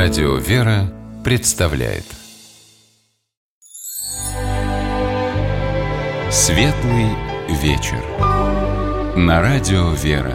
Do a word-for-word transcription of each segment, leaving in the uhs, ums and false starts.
Радио «Вера» представляет Светлый вечер на Радио «Вера».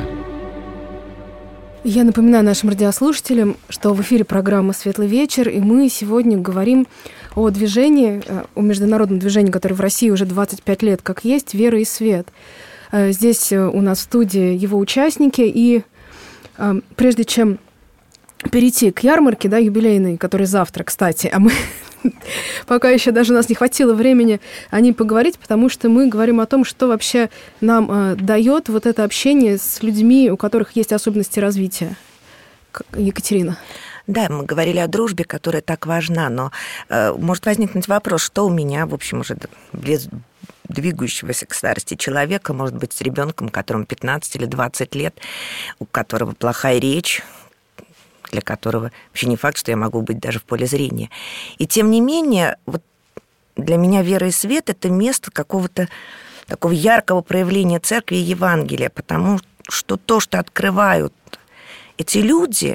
Я напоминаю нашим радиослушателям, что в эфире программа «Светлый вечер», и мы сегодня говорим о движении, о международном движении, которое в России уже двадцать пять лет как есть, «Вера и свет». Здесь у нас в студии его участники, и прежде чем перейти к ярмарке, да, юбилейной, которая завтра, кстати, а мы пока еще даже у нас не хватило времени о ней поговорить, потому что мы говорим о том, что вообще нам э, дает вот это общение с людьми, у которых есть особенности развития. Екатерина. Да, мы говорили о дружбе, которая так важна, но э, может возникнуть вопрос, что у меня, в общем, уже без двигающегося к старости человека, может быть, с ребенком, которому пятнадцать или двадцать лет, у которого плохая речь, для которого вообще не факт, что я могу быть даже в поле зрения. И тем не менее, вот для меня вера и свет – это место какого-то такого яркого проявления церкви и Евангелия, потому что то, что открывают эти люди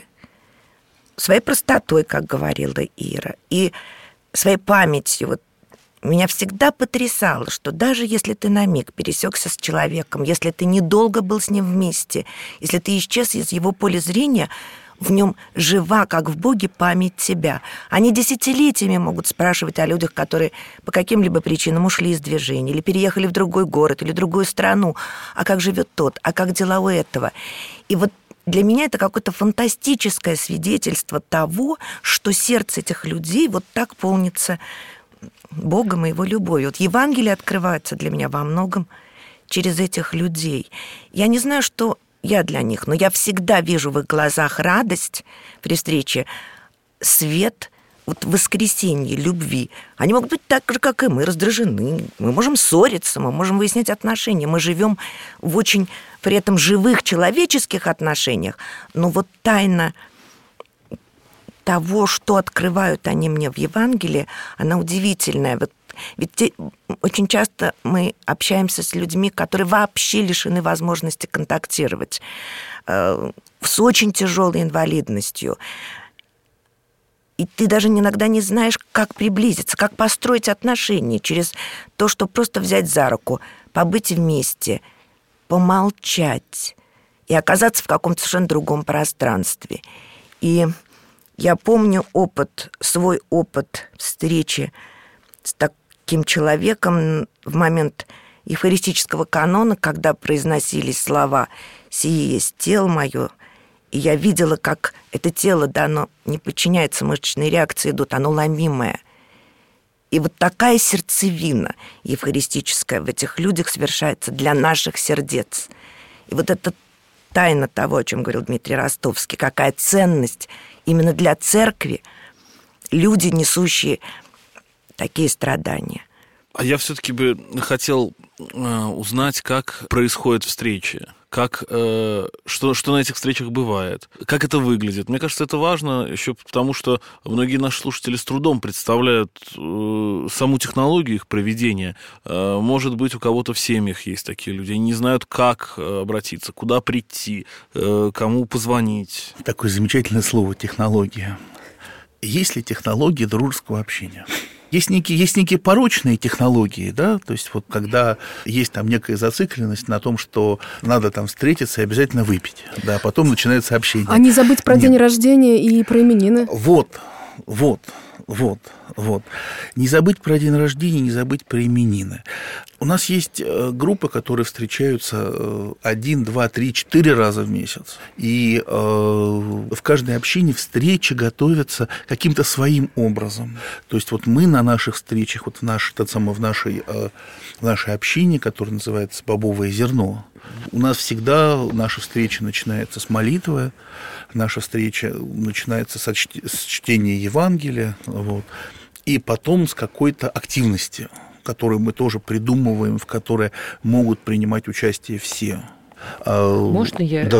своей простотой, как говорила Ира, и своей памятью, вот, меня всегда потрясало, что даже если ты на миг пересекся с человеком, если ты недолго был с ним вместе, если ты исчез из его поля зрения, в нем жива, как в Боге, память тебя. Они десятилетиями могут спрашивать о людях, которые по каким-либо причинам ушли из движения, или переехали в другой город, или другую страну. А как живет тот? А как дела у этого? И вот для меня это какое-то фантастическое свидетельство того, что сердце этих людей вот так полнится Богом и Его любовью. Вот Евангелие открывается для меня во многом через этих людей. Я не знаю, что я для них, но я всегда вижу в их глазах радость при встрече, свет, вот воскресенье, любви. Они могут быть так же, как и мы, раздражены. Мы можем ссориться, мы можем выяснять отношения. Мы живем в очень при этом живых человеческих отношениях, но вот тайна того, что открывают они мне в Евангелии, она удивительная. Вот ведь те, очень часто мы общаемся с людьми, которые вообще лишены возможности контактировать, э, с очень тяжелой инвалидностью. И ты даже иногда не знаешь, как приблизиться, как построить отношения через то, что просто взять за руку, побыть вместе, помолчать и оказаться в каком-то совершенно другом пространстве. И я помню опыт, свой опыт встречи с таким человеком в момент евхаристического канона, когда произносились слова «Сие есть тело мое», и я видела, как это тело, да, оно не подчиняется мышечной реакции, идут, оно ломимое. И вот такая сердцевина евхаристическая в этих людях совершается для наших сердец. И вот это тайна того, о чем говорил Дмитрий Ростовский, какая ценность именно для церкви люди, несущие такие страдания. А я все-таки бы хотел э, узнать, как происходят встречи, как, э, что, что на этих встречах бывает, как это выглядит. Мне кажется, это важно еще потому, что многие наши слушатели с трудом представляют э, саму технологию их проведения. Э, может быть, у кого-то в семьях есть такие люди, они не знают, как обратиться, куда прийти, э, кому позвонить. Такое замечательное слово «технология». Есть ли технологии дружеского общения? Есть некие, есть некие порочные технологии, да, то есть вот когда есть там некая зацикленность на том, что надо там встретиться и обязательно выпить, да, потом начинается общение. А не забыть про Нет. день рождения и про именины. Вот, вот, вот, вот. Не забыть про день рождения, не забыть про именины. У нас есть группы, которые встречаются один, два, три, четыре раза в месяц. И э, в каждой общине встречи готовятся каким-то своим образом. То есть вот мы на наших встречах, вот в, наш, тот самый, в, нашей, э, в нашей общине, которая называется «Бобовое зерно», у нас всегда наша встреча начинается с молитвы, наша встреча начинается с чтения Евангелия, вот, и потом с какой-то активности, которую мы тоже придумываем, в которой могут принимать участие все. Можно я да.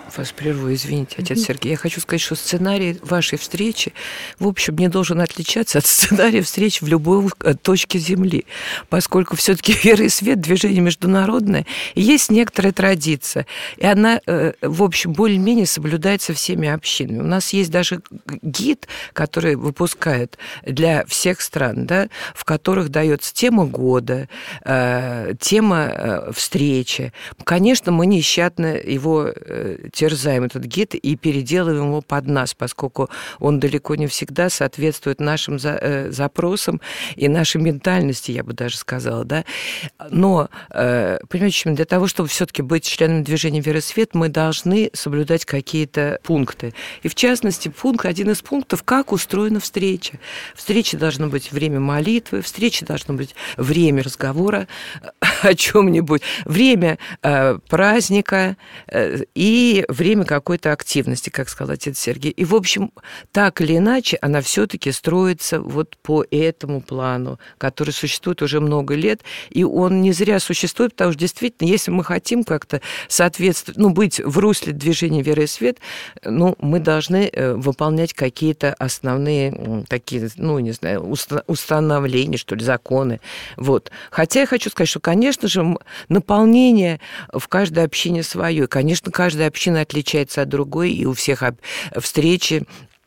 вас прерву, извините, отец Сергей. Я хочу сказать, что сценарий вашей встречи, в общем, не должен отличаться от сценария встреч в любой точке Земли, поскольку все-таки вера и свет, движение международное, и есть некоторая традиция, и она, в общем, более-менее соблюдается всеми общинами. У нас есть даже гид, который выпускает для всех стран, да, в которых дается тема года, тема встречи. Конечно, мы нещадно его терзаем, этот гид, и переделываем его под нас, поскольку он далеко не всегда соответствует нашим за, запросам и нашей ментальности, я бы даже сказала, да. Но, понимаете, для того, чтобы все-таки быть членом движения «Вера и свет», мы должны соблюдать какие-то пункты. И, в частности, пункт, один из пунктов, как устроена встреча. Встреча должно быть время молитвы, встреча должно быть время разговора о чем-нибудь, время э, праздника э, и время какой-то активности, как сказал отец Сергей. И, в общем, так или иначе, она все-таки строится вот по этому плану, который существует уже много лет, и он не зря существует, потому что действительно, если мы хотим как-то соответствовать, ну, быть в русле движения «Вера и свет», ну, мы должны выполнять какие-то основные такие, ну, не знаю, установления, что ли, законы. Вот. Хотя я хочу сказать, что, конечно же, наполнение в каждой общине свое. И, конечно, каждая община отличается от другой, и у всех встречи,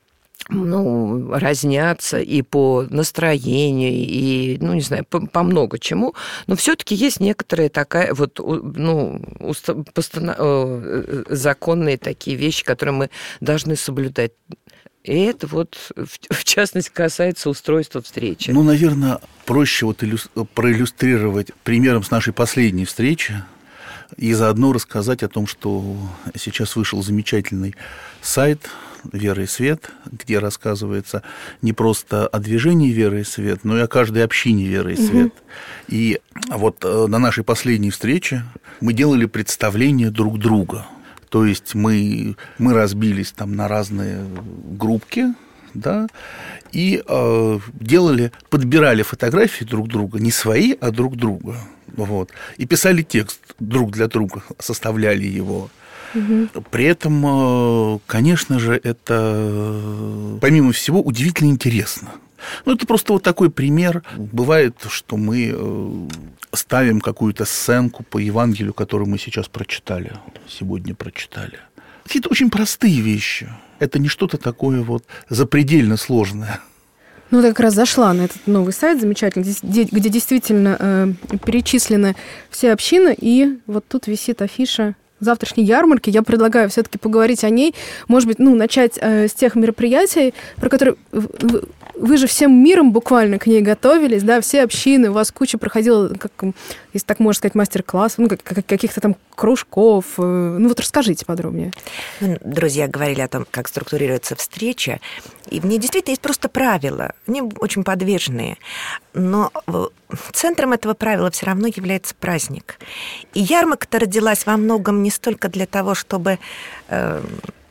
ну, разнятся и по настроению, и, ну, не знаю, по, по много чему, но все-таки есть некоторые такая вот, ну, постанов... законные такие вещи, которые мы должны соблюдать. И это вот, в частности, касается устройства встречи. Ну, наверное, проще вот проиллюстрировать примером с нашей последней встречи и заодно рассказать о том, что сейчас вышел замечательный сайт «Вера и свет», где рассказывается не просто о движении «Вера и свет», но и о каждой общине «Вера и свет». Угу. И вот на нашей последней встрече мы делали представление друг друга. То есть мы, мы разбились там на разные группки, да, и э, делали, подбирали фотографии друг друга, не свои, а друг друга, вот, и писали текст друг для друга, составляли его. Угу. При этом, конечно же, это, помимо всего, удивительно интересно. Ну, это просто вот такой пример. Бывает, что мы ставим какую-то сценку по Евангелию, которую мы сейчас прочитали, сегодня прочитали. Какие-то очень простые вещи. Это не что-то такое вот запредельно сложное. Ну, я как раз зашла на этот новый сайт замечательный, где действительно э, перечислены все общины, и вот тут висит афиша завтрашней ярмарки. Я предлагаю все-таки поговорить о ней. Может быть, ну, начать э, с тех мероприятий, про которые вы, вы же всем миром буквально к ней готовились, да, все общины, у вас куча проходила, как, если так можно сказать, мастер-классов, ну, как, как, каких-то там кружков. Э, ну, вот расскажите подробнее. Друзья говорили о том, как структурируется встреча, и в ней действительно есть просто правила. Они очень подвижные, но центром этого правила все равно является праздник. И ярмарка-то родилась во многом не столько для того, чтобы э,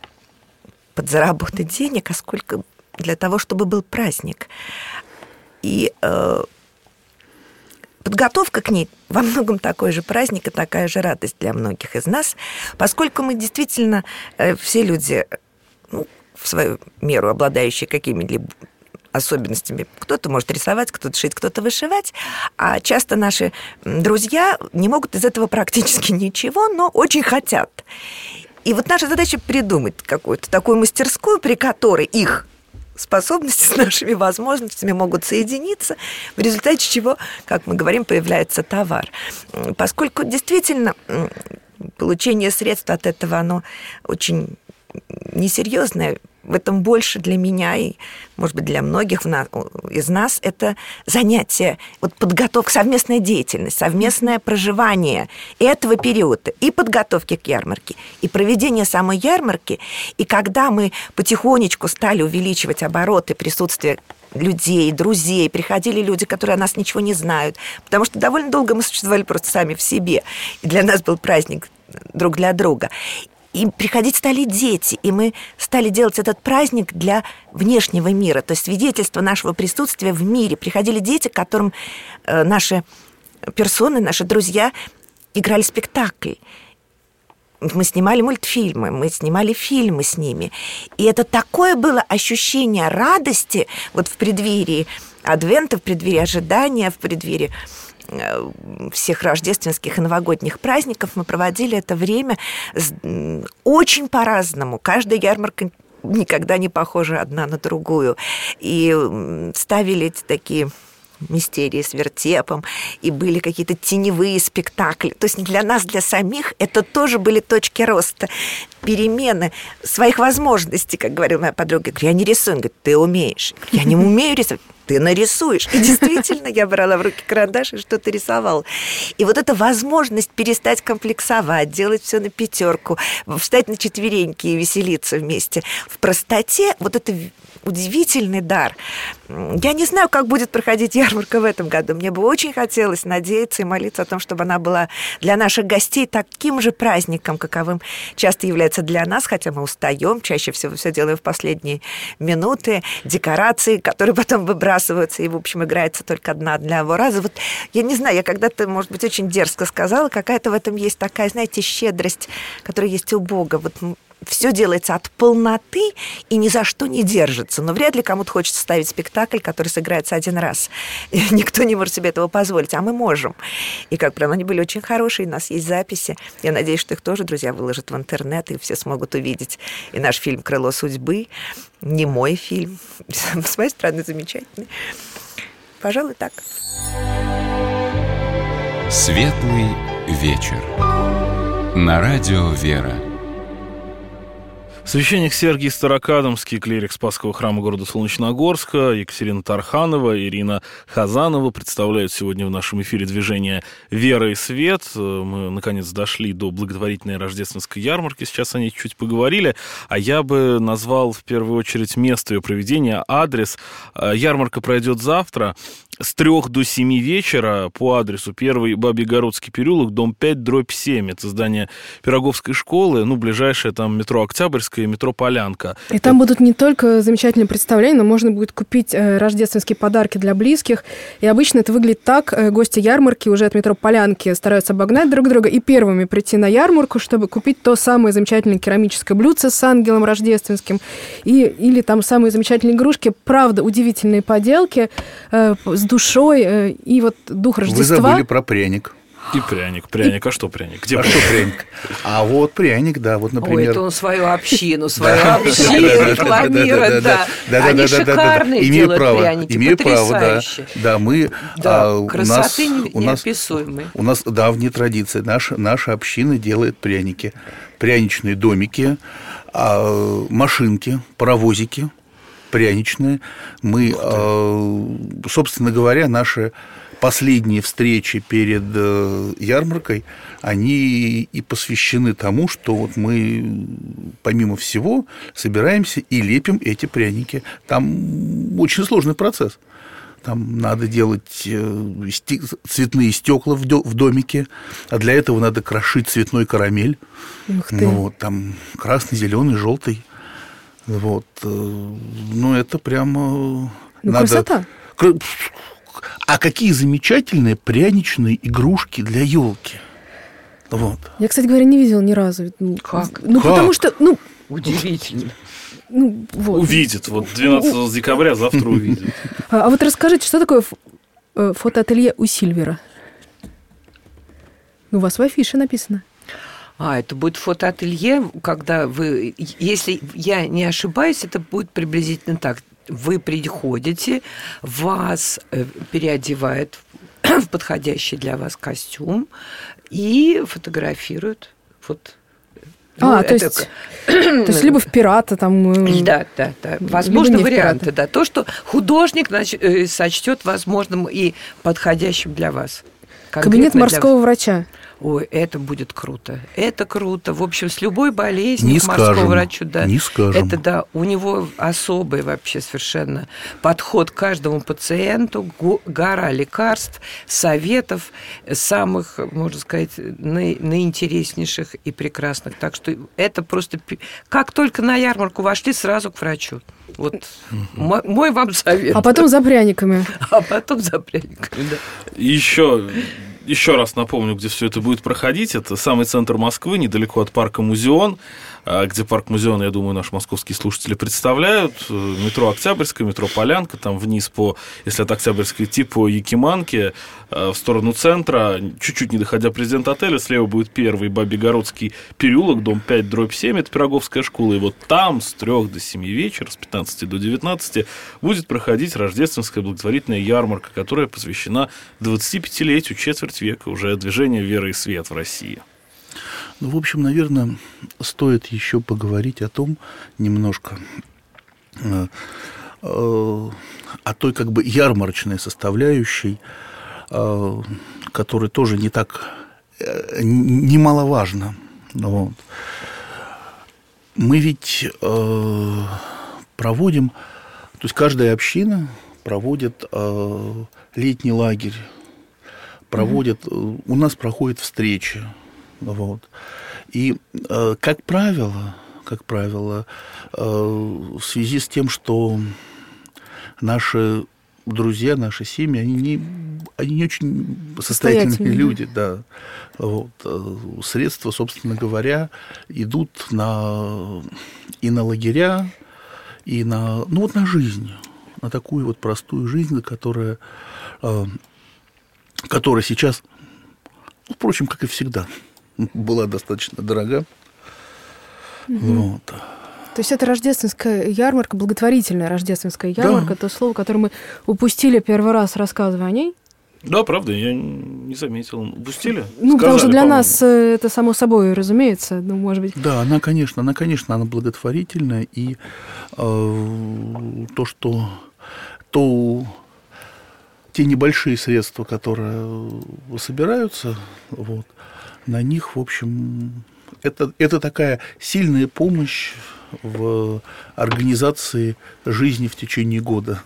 подзаработать денег, а сколько для того, чтобы был праздник. И э, подготовка к ней во многом такой же праздник и такая же радость для многих из нас, поскольку мы действительно э, все люди, ну, в свою меру обладающие какими-либо особенностями. Кто-то может рисовать, кто-то шить, кто-то вышивать, а часто наши друзья не могут из этого практически ничего, но очень хотят. И вот наша задача придумать какую-то такую мастерскую, при которой их способности с нашими возможностями могут соединиться, в результате чего, как мы говорим, появляется товар. Поскольку действительно получение средств от этого, оно очень несерьезное. В этом больше для меня и, может быть, для многих из нас это занятие, вот подготовка, совместная деятельность, совместное проживание этого периода, и подготовки к ярмарке, и проведение самой ярмарки. И когда мы потихонечку стали увеличивать обороты присутствия людей, друзей, приходили люди, которые о нас ничего не знают, потому что довольно долго мы существовали просто сами в себе, и для нас был праздник друг для друга. И приходить стали дети, и мы стали делать этот праздник для внешнего мира, то есть свидетельство нашего присутствия в мире. Приходили дети, к которым наши персоны, наши друзья играли спектакль. Мы снимали мультфильмы, мы снимали фильмы с ними. И это такое было ощущение радости вот в преддверии Адвента, в преддверии ожидания, в преддверии всех рождественских и новогодних праздников. Мы проводили это время очень по-разному. Каждая ярмарка никогда не похожа одна на другую. И ставили эти такие мистерии с вертепом, и были какие-то теневые спектакли. То есть для нас, для самих, это тоже были точки роста, перемены своих возможностей, как говорила моя подруга. Я говорю, я не рисую. Она говорит, ты умеешь. Я, говорю, я не умею рисовать. Ты нарисуешь. И действительно, я брала в руки карандаш и что-то рисовала. И вот эта возможность перестать комплексовать, делать все на пятерку, встать на четвереньки и веселиться вместе в простоте, вот это удивительный дар. Я не знаю, как будет проходить ярмарка в этом году. Мне бы очень хотелось надеяться и молиться о том, чтобы она была для наших гостей таким же праздником, каковым часто является для нас, хотя мы устаем, чаще всего все делаем в последние минуты, декорации, которые потом выбрасываются, и, в общем, играется только одна-одного раза. Вот я не знаю, я когда-то, может быть, очень дерзко сказала, какая-то в этом есть такая, знаете, щедрость, которая есть у Бога. Вот все делается от полноты и ни за что не держится. Но вряд ли кому-то хочется ставить спектакль, который сыграется один раз. И никто не может себе этого позволить, а мы можем. И, как правило, они были очень хорошие, у нас есть записи. Я надеюсь, что их тоже друзья выложат в интернет, и все смогут увидеть. И наш фильм «Крыло судьбы», не мой фильм, с моей стороны замечательный. Пожалуй, так. Светлый вечер. На радио «Вера». Священник Сергий Старокадомский, клирик Спасского храма города Солнечногорска, Екатерина Тарханова, Ирина Хазанова представляют сегодня в нашем эфире движение «Вера и свет». Мы, наконец, дошли до благотворительной рождественской ярмарки. Сейчас о ней чуть поговорили. А я бы назвал в первую очередь место ее проведения, адрес. Ярмарка пройдет завтра с трех до семи вечера по адресу первый Бабьегородский переулок, дом пять, дробь семь. Это здание Пироговской школы, ну, ближайшее там метро Октябрьское и метро Полянка. И там это... будут не только замечательные представления, но можно будет купить э, рождественские подарки для близких. И обычно это выглядит так. Э, гости ярмарки уже от метро Полянки стараются обогнать друг друга и первыми прийти на ярмарку, чтобы купить то самое замечательное керамическое блюдце с ангелом рождественским и, или там самые замечательные игрушки. Правда, удивительные поделки э, с душой э, и вот дух Рождества. Вы забыли про пряник. И пряник, пряник. И... А что пряник? Где а пряник? что пряник? А вот пряник, да, вот, например... Ой, это он свою общину, свою общину рекламирует, да. Они шикарные делают пряники, потрясающе. Да, мы... Красоты неописуемые. У нас давняя традиция. Наша община делает пряники. Пряничные домики, машинки, паровозики пряничные. Мы, собственно говоря, наши последние встречи перед ярмаркой, они и посвящены тому, что вот мы, помимо всего, собираемся и лепим эти пряники. Там очень сложный процесс. Там надо делать цветные стекла в домике, а для этого надо крошить цветной карамель. Ух ты. Ну, вот, там красный, зеленый, желтый. Вот. Ну, это прямо... Ну, надо... красота. А какие замечательные пряничные игрушки для елки. Вот. Я, кстати говоря, не видела ни разу. Как? Ну, как? потому что... Ну, удивительно. Ну, вот. Увидит. Вот двенадцатого декабря завтра увидит. А, а вот расскажите, что такое фотоателье у Сильвера? Ну, у вас в афише написано. А, это будет фотоателье, когда вы... Если я не ошибаюсь, это будет приблизительно так. Вы приходите, вас переодевают в подходящий для вас костюм и фотографируют. Вот. А, ну, то, это... есть, то есть либо в пирата там... Да, да, да. Возможно, варианты, да. То, что художник сочтет возможным и подходящим для вас. Кабинет морского для... врача. Ой, это будет круто. Это круто. В общем, с любой болезнью не к морскому скажем, врачу, да. Не скажем. Это да, у него особый вообще совершенно подход к каждому пациенту, гора лекарств, советов, самых, можно сказать, наинтереснейших и прекрасных. Так что это просто... Как только на ярмарку вошли, сразу к врачу. Вот мой, мой вам совет. А потом за пряниками. А потом за пряниками, да. Еще еще раз напомню, где все это будет проходить. Это самый центр Москвы, недалеко от парка Музеон, где парк Музеон, я думаю, наши московские слушатели представляют. Метро Октябрьская, метро Полянка, там вниз по, если от Октябрьской идти, по Якиманке в сторону центра, чуть-чуть не доходя президента отеля, слева будет первый Бабьегородский переулок, дом пять, дробь семь, это Пироговская школа, и вот там с трех до семи вечера, с пятнадцати до девятнадцати будет проходить рождественская благотворительная ярмарка, которая посвящена двадцатипятилетию, четверть века уже движения «Вера и свет» в России. Ну, в общем, наверное, стоит еще поговорить о том немножко, э, э, о той как бы ярмарочной составляющей, э, которая тоже не так, э, немаловажна. Вот. Мы ведь э, проводим, то есть каждая община проводит э, летний лагерь, проводит, mm-hmm. у нас проходят встречи. Вот. И, э, как правило, как правило, э, в связи с тем, что наши друзья, наши семьи, они не, они не очень состоятельные люди, да. Вот. Средства, собственно говоря, идут на, и на лагеря, и на, ну, вот на жизнь, на такую вот простую жизнь, которая, э, которая сейчас, ну, впрочем, как и всегда, была достаточно дорога. Угу. Вот. То есть это рождественская ярмарка, благотворительная рождественская ярмарка, да. То слово, которое мы упустили первый раз, рассказывая о ней. Да, правда, я не заметил. Упустили? Ну, Сказали, потому что для по-моему. нас это само собой разумеется, ну, может быть. Да, она, конечно, она, конечно, она благотворительная, и э, то, что то, те небольшие средства, которые собираются, вот, на них, в общем, это, это такая сильная помощь в организации жизни в течение года.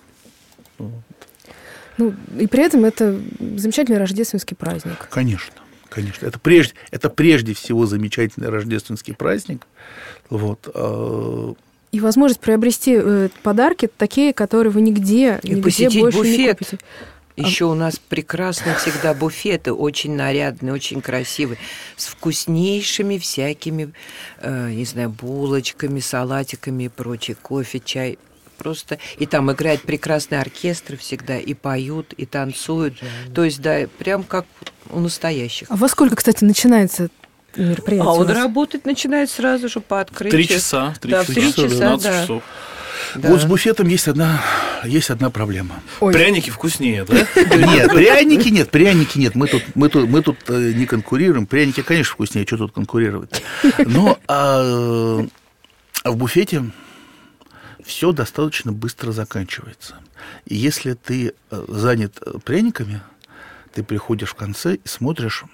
Ну, и при этом это замечательный рождественский праздник. Конечно, конечно. Это прежде, это прежде всего замечательный рождественский праздник. Вот. И возможность приобрести подарки такие, которые вы нигде, и нигде больше буфет. не купите. Еще у нас прекрасные всегда буфеты, очень нарядные, очень красивые, с вкуснейшими всякими, э, не знаю, булочками, салатиками и прочее, кофе, чай. Просто и там играет прекрасный оркестр всегда, и поют, и танцуют. То есть, да, прям как у настоящих. А во сколько, кстати, начинается мероприятие? А он работать начинает сразу же по открытию. Три часа. Три да, часа, в три часа, двенадцать да. часов. Да. Вот с буфетом есть одна, есть одна проблема. Ой. Пряники вкуснее, да? Нет, пряники нет, пряники нет. Мы тут, мы тут, мы тут не конкурируем. Пряники, конечно, вкуснее, что тут конкурировать. Но а, а в буфете все достаточно быстро заканчивается. И если ты занят пряниками, ты приходишь в конце и смотришь.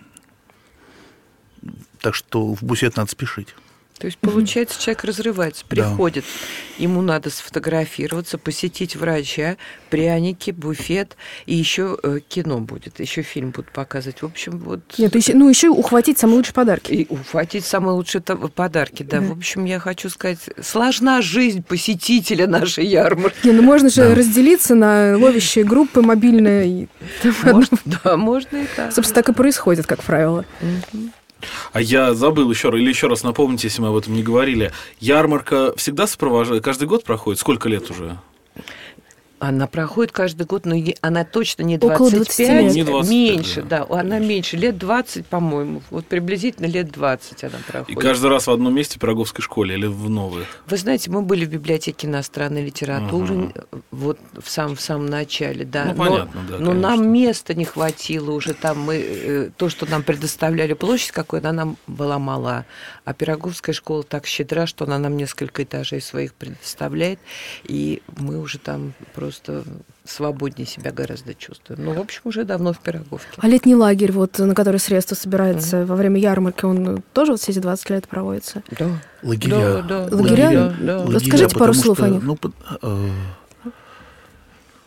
Так что в буфет надо спешить. То есть, получается, человек разрывается, приходит, да. Ему надо сфотографироваться, посетить врача, пряники, буфет, и еще кино будет, еще фильм будут показывать. В общем, вот... Нет, еще, ну, еще ухватить самые лучшие подарки. И ухватить самые лучшие подарки, да. да. В общем, я хочу сказать, сложна жизнь посетителя нашей ярмарки. Не, ну, можно же да. разделиться на ловящие группы мобильные. Можно, да, можно и так. Собственно, так и происходит, как правило. Угу. А я забыл еще раз, или еще раз напомните, если мы об этом не говорили. Ярмарка всегда сопровождает, каждый год проходит? Сколько лет уже? Она проходит каждый год, но она точно не двадцать пять, не двадцать пять, меньше, да. да, она меньше, лет двадцать, по-моему, вот приблизительно лет двадцать она проходит. И каждый раз в одном месте в Пироговской школе или в новых? Вы знаете, мы были в библиотеке иностранной литературы, ага. вот в самом, в самом начале, да. Ну, понятно, да, но нам места не хватило уже там, мы, то, что нам предоставляли, площадь какой-то, она нам была мала, а Пироговская школа так щедра, что она нам несколько этажей своих предоставляет, и мы уже там просто просто свободнее себя гораздо чувствуем. Ну, в общем, уже давно в Пироговке. А летний лагерь, вот, на который средства собирается mm-hmm. во время ярмарки, он тоже вот все эти двадцать лет проводится? Да. Лагеря. Да, да. Лагеря? Да, да. Расскажите пару слов что, о них. Ну, э,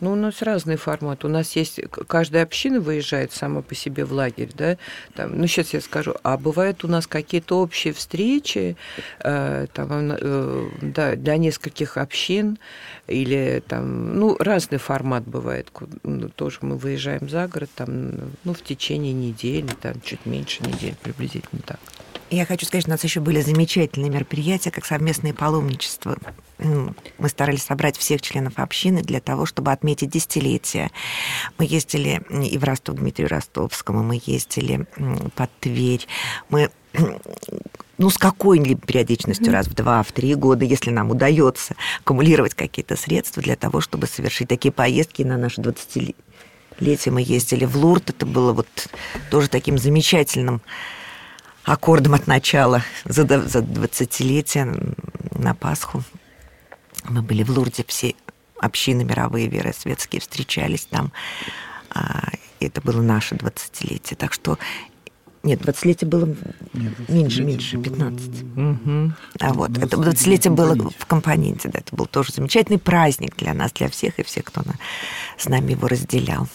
Ну, у нас разный формат. У нас есть... Каждая община выезжает сама по себе в лагерь, да? Там, ну, сейчас я скажу. А бывают у нас какие-то общие встречи э, там, э, да, для нескольких общин или там... Ну, разный формат бывает. Ну, тоже мы выезжаем за город там, ну, в течение недели, там, чуть меньше недели, приблизительно так. Я хочу сказать, что у нас еще были замечательные мероприятия, как совместное паломничество. Мы старались собрать всех членов общины для того, чтобы отметить десятилетие. Мы ездили и в Ростов, к Дмитрию Ростовскому, мы ездили под Тверь. Мы, ну, с какой-либо периодичностью, mm-hmm. раз в два, в три года, если нам удается аккумулировать какие-то средства для того, чтобы совершить такие поездки на наше двадцатилетие. Мы ездили в Лурд, это было вот тоже таким замечательным аккордом от начала за двадцатилетие на Пасху. Мы были в Лурде, все общины мировые веры светские встречались там. Это было наше двадцатилетие. Так что... Нет, двадцатилетие было Нет, меньше, меньше, пятнадцать. Угу. А вот, это двадцатилетие было в компоненте. Да, это был тоже замечательный праздник для нас, для всех и всех, кто на, с нами его разделял.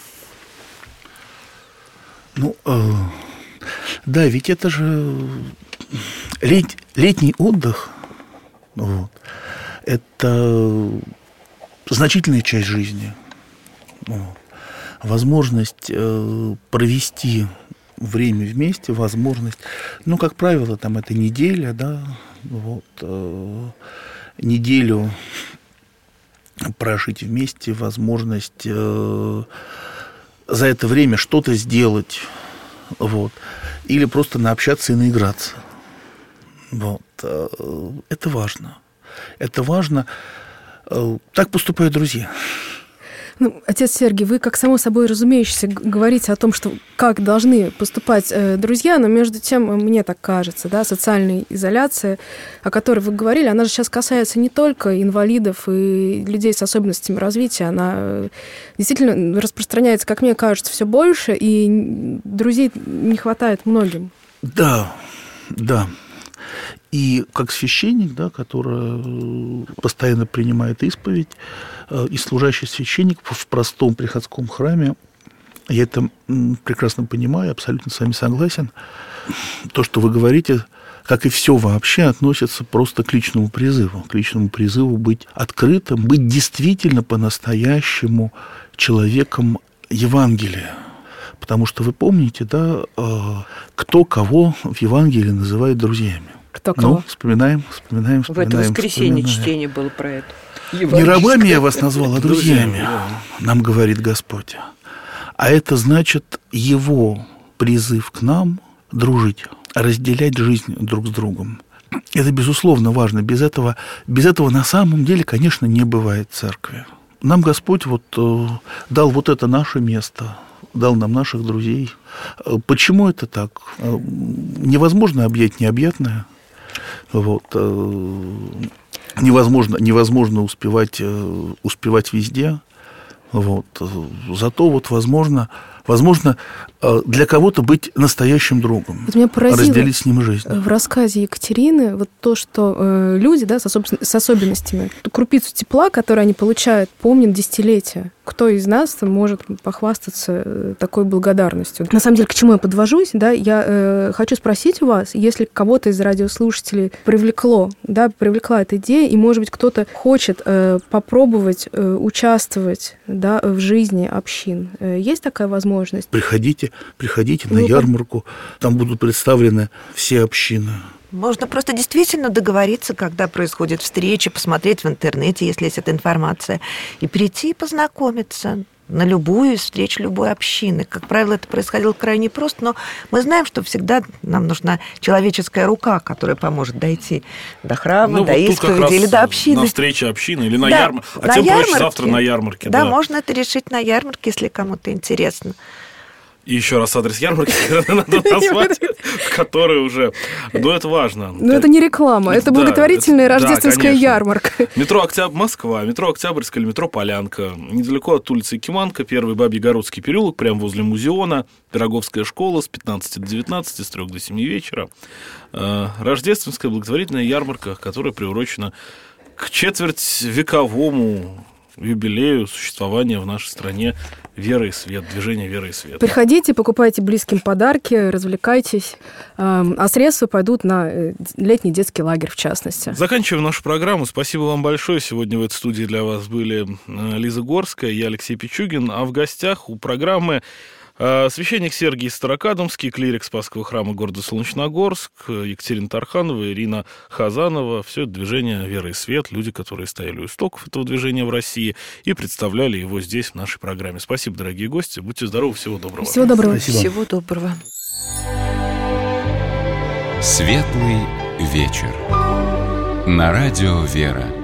Ну... Э... Да, ведь это же лет, летний отдых, вот, это значительная часть жизни. Вот. Возможность э, провести время вместе, возможность, ну, как правило, там это неделя, да, вот, э, неделю прожить вместе, возможность э, за это время что-то сделать. Вот. Или просто наобщаться и наиграться. Вот. Это важно. Это важно. Так поступают друзья. Ну, отец Сергий, вы, как само собой разумеющееся, говорите о том, что как должны поступать э, друзья, но между тем, мне так кажется, да, социальная изоляция, о которой вы говорили, она же сейчас касается не только инвалидов и людей с особенностями развития, она э, действительно распространяется, как мне кажется, все больше, и друзей не хватает многим. Да, да. И как священник, да, который постоянно принимает исповедь, и служащий священник в простом приходском храме, я это прекрасно понимаю, абсолютно с вами согласен. То, что вы говорите, как и все вообще, относится просто к личному призыву, к личному призыву быть открытым, быть действительно по-настоящему человеком Евангелия. Потому что вы помните, да, кто кого в Евангелии называет друзьями. Кто кого? Ну, вспоминаем, вспоминаем, вспоминаем. В это воскресенье вспоминаем. Чтение было про это. Не рабами я вас назвал, а друзьями, нам говорит Господь. А это значит его призыв к нам дружить, разделять жизнь друг с другом. Это, безусловно, важно. Без этого, без этого на самом деле, конечно, не бывает церкви. Нам Господь вот дал вот это наше место, дал нам наших друзей. Почему это так? Невозможно объять необъятное. Вот. Невозможно, невозможно успевать, успевать везде. Вот. Зато вот возможно, возможно для кого-то быть настоящим другом, вот меня поразило разделить с ним жизнь. В рассказе Екатерины вот то, что э, люди, да, с, особ- с особенностями, ту крупицу тепла, которую они получают, помнят десятилетия. Кто из нас может похвастаться такой благодарностью? На самом деле, к чему я подвожусь, да, я э, хочу спросить у вас, если кого-то из радиослушателей привлекло, да, привлекла эта идея, и, может быть, кто-то хочет э, попробовать э, участвовать, да, в жизни общин. Э, есть такая возможность? Приходите, приходите на ярмарку, там будут представлены все общины. Можно просто действительно договориться, когда происходит встреча, посмотреть в интернете, если есть эта информация, и прийти и познакомиться на любую встречу любой общины. Как правило, это происходило крайне просто, но мы знаем, что всегда нам нужна человеческая рука, которая поможет дойти до храма, ну, до вот исповеди или до общины. На встрече общины или на да, ярмарке. А на тем ярмарке. проще завтра на ярмарке. Да, да, можно это решить на ярмарке, если кому-то интересно. И еще раз адрес ярмарки надо назвать, который уже... Ну, это важно. Ну, это не реклама, это благотворительная рождественская ярмарка. Метро Октябрь, Москва, метро Октябрьская или метро Полянка. Недалеко от улицы Киманка, первый Бабьегородский переулок, прямо возле музеона. Пироговская школа с пятнадцати до девятнадцати, с трёх до семи вечера. Рождественская благотворительная ярмарка, которая приурочена к четвертьвековому юбилею существования в нашей стране «Вера и свет», движение «Вера и свет». Приходите, покупайте близким подарки, развлекайтесь, а средства пойдут на летний детский лагерь, в частности. Заканчиваем нашу программу. Спасибо вам большое. Сегодня в этой студии для вас были Лиза Горская, я Алексей Пичугин, а в гостях у программы священник Сергий Старокадомский, клирик Спасского храма города Солнечногорск, Екатерина Тарханова, Ирина Хазанова. Все это движение «Вера и свет», люди, которые стояли у истоков этого движения в России и представляли его здесь, в нашей программе. Спасибо, дорогие гости. Будьте здоровы. Всего доброго. Всего доброго. Спасибо. Всего доброго. Светлый вечер. На радио «Вера».